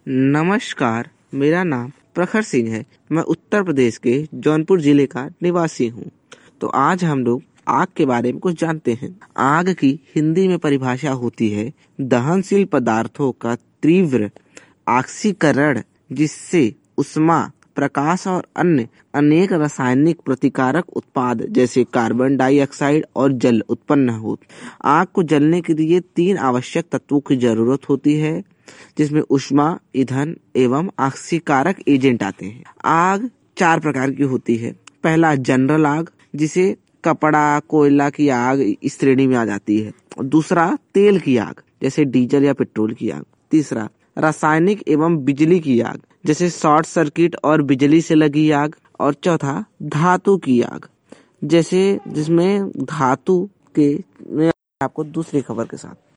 नमस्कार, मेरा नाम प्रखर सिंह है। मैं उत्तर प्रदेश के जौनपुर जिले का निवासी हूँ। तो आज हम लोग आग के बारे में कुछ जानते हैं। आग की हिंदी में परिभाषा होती है दहनशील पदार्थों का तीव्र ऑक्सीकरण, जिससे उष्मा, प्रकाश और अन्य अनेक रासायनिक प्रतिकारक उत्पाद जैसे कार्बन डाइऑक्साइड और जल उत्पन्न हो। आग को जलने के लिए 3 आवश्यक तत्वों की जरूरत होती है, जिसमें उष्मा, ईंधन एवं ऑक्सीकारक एजेंट आते हैं। आग 4 प्रकार की होती है। पहला जनरल आग, जिसे कपड़ा, कोयला की आग इस श्रेणी में आ जाती है। दूसरा तेल की आग, जैसे डीजल या पेट्रोल की आग। तीसरा रासायनिक एवं बिजली की आग, जैसे शॉर्ट सर्किट और बिजली से लगी आग। और चौथा धातु की आग, जैसे जिसमें धातु के। मैं आपको दूसरी खबर के साथ